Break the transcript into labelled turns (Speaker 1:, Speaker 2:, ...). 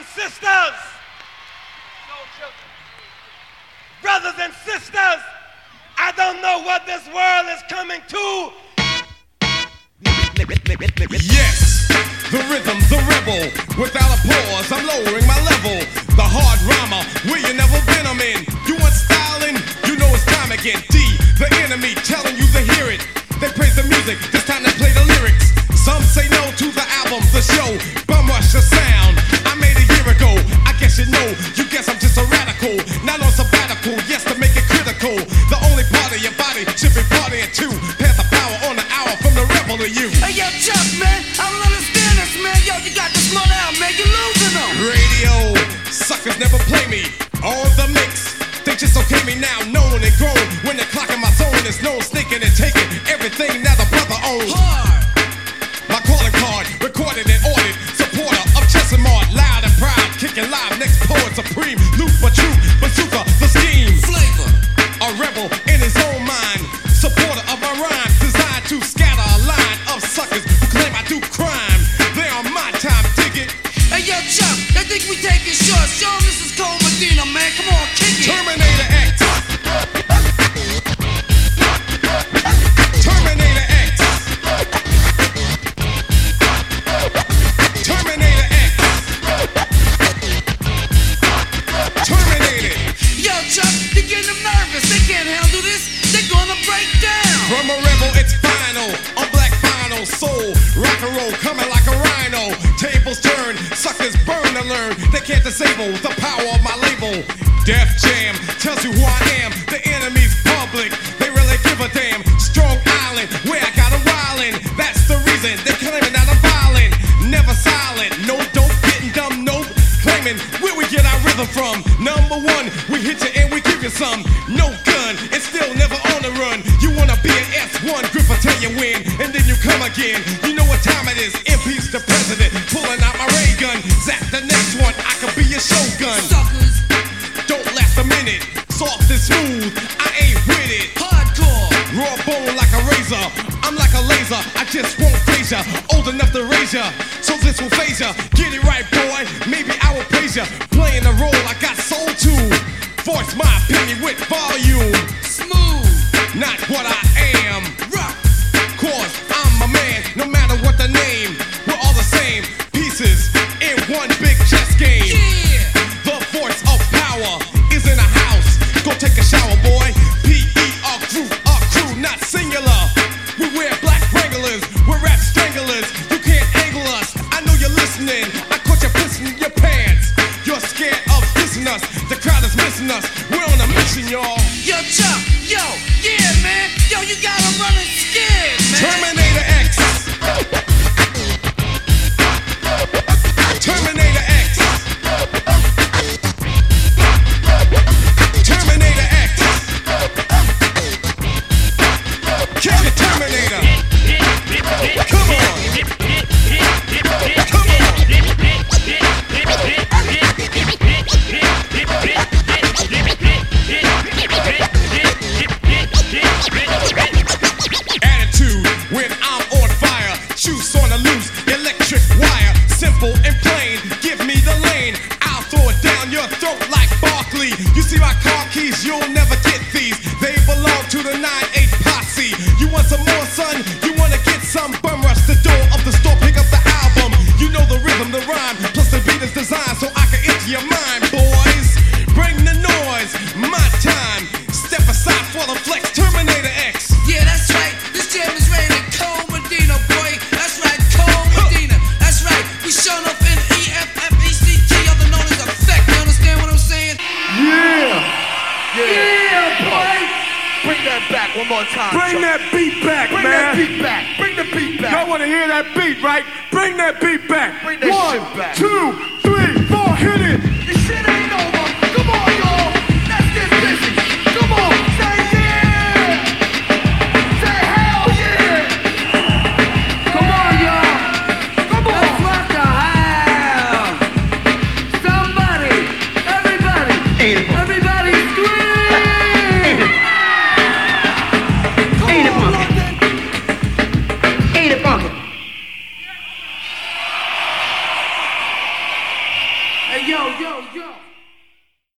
Speaker 1: sisters, brothers and sisters, I don't know what this world is coming to.
Speaker 2: Yes, the rhythm, the rebel. Without a pause, I'm lowering my level. The hard rhymer, where you never been, I'm in. You want styling? You know it's time again. D, the enemy, telling you to hear it. They praise the music, it's time to play the lyrics. Some say no to the album, the show. Bum rush the sound, I made a year ago. I guess you know, you guess I'm just a radical. Not on sabbatical, yes, to make it critical. The only part of your body should be partying too. Pass the power on the hour from the rebel to you.
Speaker 3: Hey yo, Chuck, man, I don't understand this, man. Yo, you got this slow down, man, you're losing them.
Speaker 2: Radio, suckers never play me. On the mix, they just okay me now, known and grown. When the clock in my zone is known, sneaking and taking everything that the brother owns. My calling card, recorded and ordered. Supporter of Chess and Mart, loud and proud, kicking live, next poet supreme. Loop but true, bazooka, the scheme.
Speaker 3: Flavor,
Speaker 2: a rebel in his own mind. Supporter of my rhyme, designed to scatter a line of suckers who claim I do crime. They on my time, dig it.
Speaker 3: hey yo, Chuck, they think we taking short. Show 'em this is Cole Medina, man. Come on, kick it.
Speaker 2: Terminator X. Terminator X. Terminator X. Terminated.
Speaker 3: Yo, Chuck, you're getting them nervous. They can't handle this. They're gonna break down.
Speaker 2: From a rebel, it's final. On black vinyl, soul, rock and roll, coming like a rhino. Tables turn, suckers burn to learn. They can't disable the power of my label. Def Jam tells you who I am. The enemy's public, they really give a damn. Strong Island, where I got 'em wildin'. That's the reason they claiming that I'm violent. Never silent, no dope, getting dumb, nope. Claiming where we get our rhythm from. Number one, we hit you and we give you some. No gun, it's still never on the run. You wanna be an S1 gripper till you win, and then you come again. You know what time it is. Impeach the president, pulling out my ray gun. Zap the next one, I could be your shogun.
Speaker 3: Suckers,
Speaker 2: Don't last a minute, soft and smooth, I ain't with it.
Speaker 3: hardcore.
Speaker 2: Raw bone like a razor, I'm like a laser, I just won't phase ya. Old enough to raise ya, so this will phase ya. Get it right, boy, maybe I will praise ya. Playing the role I got soul to. Voice my opinion with volume.
Speaker 3: Smooth,
Speaker 2: Not what I am.
Speaker 3: rock.
Speaker 2: Cause I'm a man, no matter what the name. We're all the same, pieces in one big chess game.
Speaker 3: Yeah.
Speaker 2: The force of power is in a house. Go take a shower, boy. P.E. a crew, not singular. We wear black wranglers, we're rap stranglers. You can't angle us, I know you're listening. I caught you pissing in your pants. You're scared of dissing us, the crowd is missing us. We're on a mission, y'all.
Speaker 3: Yo, Chuck, yo, yeah, man. Yo, you got 'em running scared, man.
Speaker 2: Terminator X. Terminator X. Terminator X. Kick the Terminator. Come on. Come on. Attitude when I'm on fire. Juice on the loose, electric wire. Simple and plain, give me the lane. I'll throw it down your throat like Barkley. You see my car keys, you'll never get these. They belong to the 9-8 posse. You want some more, son? You wanna get some? Bum rush the door of the store, pick up the album. You know the rhythm, the rhyme, plus the beat is designed so I can enter your mind, boys. Bring the noise, my time. Step aside for the flex, Terminator X.
Speaker 3: Yeah, that's right. This jam is ready to Cole Medina, boy. That's right, Cole Medina. That's right. We showing up in EFFECT, other known as Effect. You understand what I'm saying?
Speaker 4: Yeah, boy. Bring that back one more time.
Speaker 1: Bring that beat back,
Speaker 4: Bring
Speaker 1: man.
Speaker 4: that beat back. Bring the beat back.
Speaker 1: Y'all wanna hear that beat, right? Bring that beat back.
Speaker 4: Bring that
Speaker 1: One,
Speaker 4: shit back.
Speaker 1: 2, 3, 4, hit it.
Speaker 4: This shit ain't over. Come on, y'all. Let's get busy. Come on. Say yeah. Say hell yeah.
Speaker 5: Come on, y'all.
Speaker 4: Come on.
Speaker 5: Let's rock the house. Somebody, everybody, everybody scream.
Speaker 4: Come on, London.
Speaker 5: Hey, yo, yo, yo.